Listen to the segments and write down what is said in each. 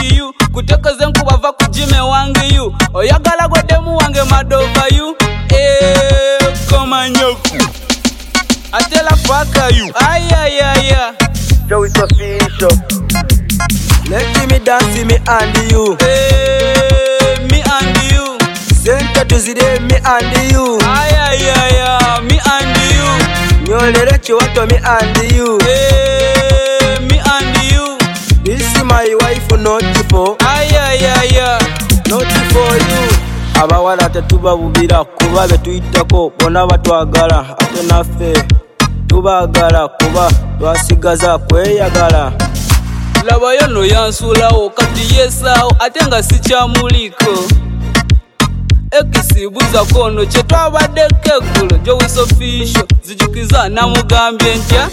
you kutekoze nkubava kujime wange you oyagala godemu wange madova you komanyoku atela faka you ayayaya Joe is official. Let me dance me and you. Me and you. Center to zide me and you. Ayayaya me and you. Nyolere chiwato me and you. Me and you. This is my wife not for. Ayayaya not for you. Abawala tetubabubira kuba betuyitako bona batwagala ate naffe tubagala kuba twasigaza kweyagala. Labayo no yansulawo kati yesawo ate nga sikyamuliko ekisibuza kono kye twabaddeko eggulo Joe is official zijukiza namugambye ntya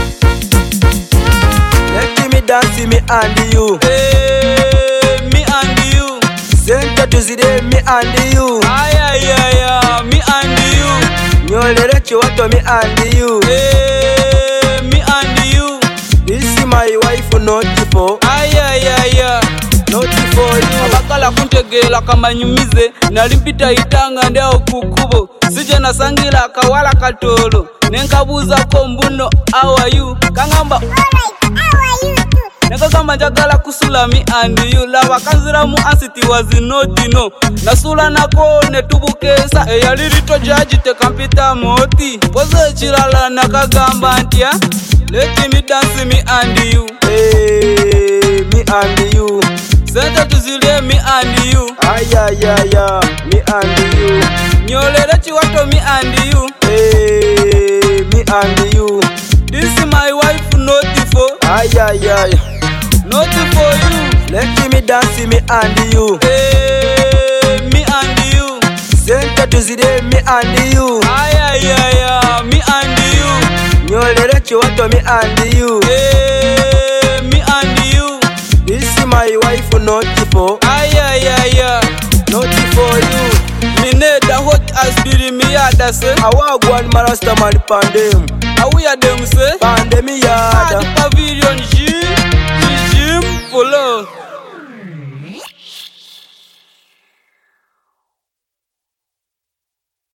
Let me dance me and you. Me and you. Center to zide me and you. Ayayaya me and you. Nyolere chiwato me and you. Me and you. This is my wife not for. Ayayaya not for you. abakala kuntegela kamanyumize nalimpita itanga ndeo kukubo sije nasangira akawala katolo nenkabuuzako mbuno how are you kangamba nekagamba njagala kusula me and you laba kanziramu ansiti wazinotino nasula nako netubukesa eyali lito jaji tekampita moti poze ekirala nakagamba ntya let me dance me and you. Me and you. Center to zile me and you. Ayayaya me and you. Nyolere chiwato me and you. Me and you. This is my wife not for. Ayayaya not for you. Let me dance me and you. Me and you. Center to zide me and you. Ayayaya me and you. Nyolere chiwato me and you. Me and you. This is my wife not for. Ayayaya not for you. Mineda hot aspiri mi yada se. Awagwan marasta man pandem. Awuya dem se. Pandemi yada. Pavilion G. Jim Polo.